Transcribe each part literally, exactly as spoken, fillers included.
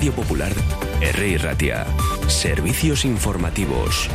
Radio Popular, R I Ratia. Servicios informativos.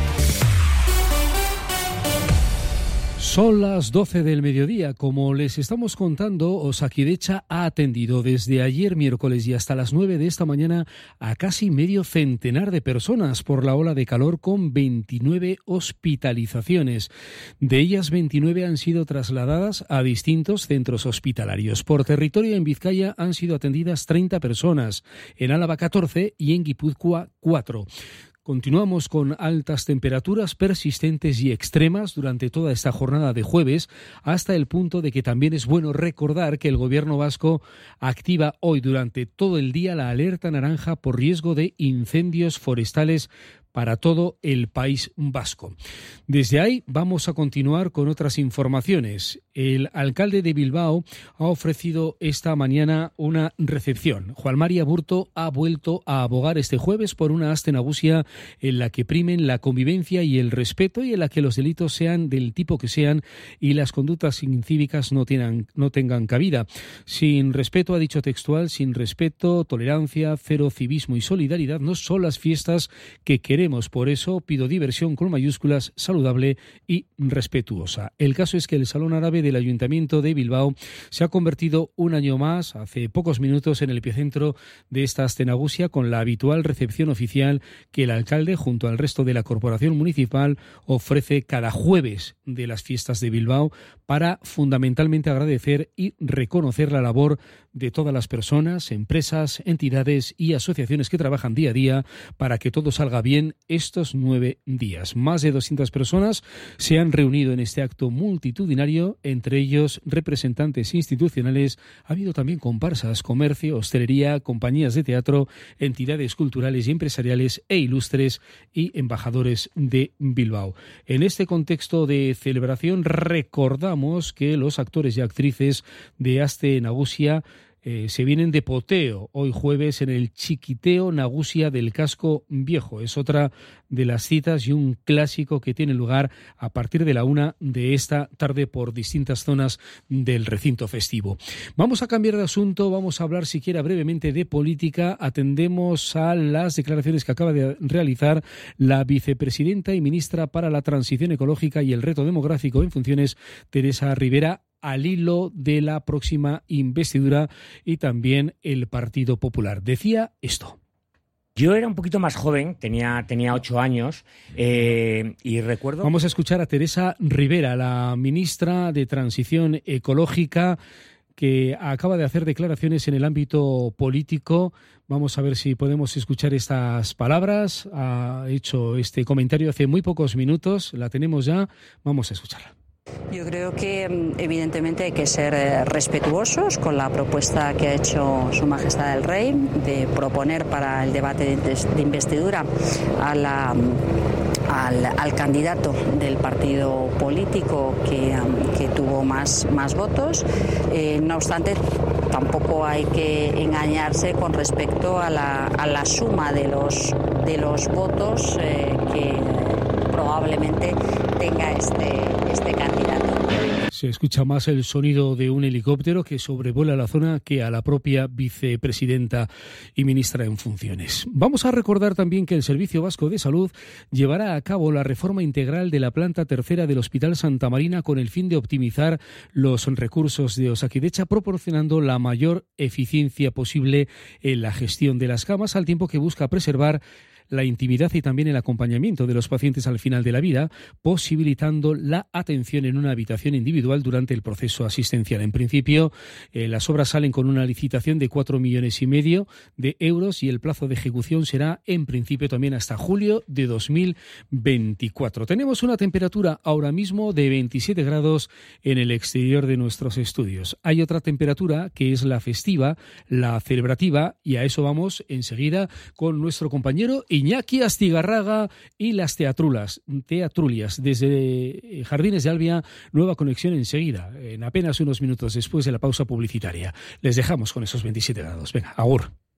Son las doce del mediodía. Como les estamos contando, Osakidetza ha atendido desde ayer miércoles y hasta las nueve de esta mañana a casi medio centenar de personas por la ola de calor, con veintinueve hospitalizaciones. De ellas, veintinueve han sido trasladadas a distintos centros hospitalarios. Por territorio, en Vizcaya han sido atendidas treinta personas, en Álava catorce y en Guipúzcoa cuatro. Continuamos con altas temperaturas persistentes y extremas durante toda esta jornada de jueves, hasta el punto de que también es bueno recordar que el Gobierno vasco activa hoy durante todo el día la alerta naranja por riesgo de incendios forestales para todo el País Vasco. Desde ahí vamos a continuar con otras informaciones. El alcalde de Bilbao ha ofrecido esta mañana una recepción. Juan Mari Aburto ha vuelto a abogar este jueves por una aste nagusia en la que primen la convivencia y el respeto, y en la que los delitos sean del tipo que sean y las conductas incívicas no tengan, no tengan cabida. Sin respeto, ha dicho textual, sin respeto, tolerancia, cero civismo y solidaridad no son las fiestas que queremos. Por eso pido diversión con mayúsculas, saludable y respetuosa. El caso es que el Salón Árabe del Ayuntamiento de Bilbao se ha convertido un año más, hace pocos minutos, en el epicentro de esta aste nagusia, con la habitual recepción oficial que el alcalde, junto al resto de la corporación municipal, ofrece cada jueves de las fiestas de Bilbao, para fundamentalmente agradecer y reconocer la labor de todas las personas, empresas, entidades y asociaciones que trabajan día a día para que todo salga bien estos nueve días. Más de doscientas personas se han reunido en este acto multitudinario, entre ellos representantes institucionales. Ha habido también comparsas, comercio, hostelería, compañías de teatro, entidades culturales y empresariales e ilustres y embajadores de Bilbao. En este contexto de celebración, recordamos que los actores y actrices de aste nagusia Eh, se vienen de poteo hoy jueves en el Chiquiteo Nagusia del Casco Viejo. Es otra de las citas y un clásico que tiene lugar a partir de la una de esta tarde por distintas zonas del recinto festivo. Vamos a cambiar de asunto, vamos a hablar siquiera brevemente de política. Atendemos a las declaraciones que acaba de realizar la vicepresidenta y ministra para la Transición Ecológica y el Reto Demográfico en funciones, Teresa Rivera, al hilo de la próxima investidura, y también el Partido Popular. Decía esto. Yo era un poquito más joven, tenía, tenía ocho años, eh, y recuerdo... Vamos a escuchar a Teresa Rivera, la ministra de Transición Ecológica, que acaba de hacer declaraciones en el ámbito político. Vamos a ver si podemos escuchar estas palabras. Ha hecho este comentario hace muy pocos minutos, la tenemos ya, vamos a escucharla. Yo creo que evidentemente hay que ser respetuosos con la propuesta que ha hecho Su Majestad el Rey de proponer para el debate de investidura a la, al, al candidato del partido político que, que tuvo más, más votos. Eh, no obstante, tampoco hay que engañarse con respecto a la, a la suma de los, de los votos eh, que probablemente tenga este, este candidato. Se escucha más el sonido de un helicóptero que sobrevuela la zona que a la propia vicepresidenta y ministra en funciones. Vamos a recordar también que el Servicio Vasco de Salud llevará a cabo la reforma integral de la planta tercera del Hospital Santa Marina, con el fin de optimizar los recursos de Osakidetza, proporcionando la mayor eficiencia posible en la gestión de las camas, al tiempo que busca preservar la intimidad y también el acompañamiento de los pacientes al final de la vida, posibilitando la atención en una habitación individual durante el proceso asistencial. En principio, eh, las obras salen con una licitación de cuatro millones y medio de euros y el plazo de ejecución será, en principio, también hasta julio de dos mil veinticuatro. Tenemos una temperatura ahora mismo de veintisiete grados en el exterior de nuestros estudios. Hay otra temperatura que es la festiva, la celebrativa, y a eso vamos enseguida con nuestro compañero Iñaki Astigarraga y las teatrulas, teatrulias. Desde Jardines de Albia, nueva conexión enseguida, en apenas unos minutos después de la pausa publicitaria. Les dejamos con esos veintisiete grados. Venga, agur.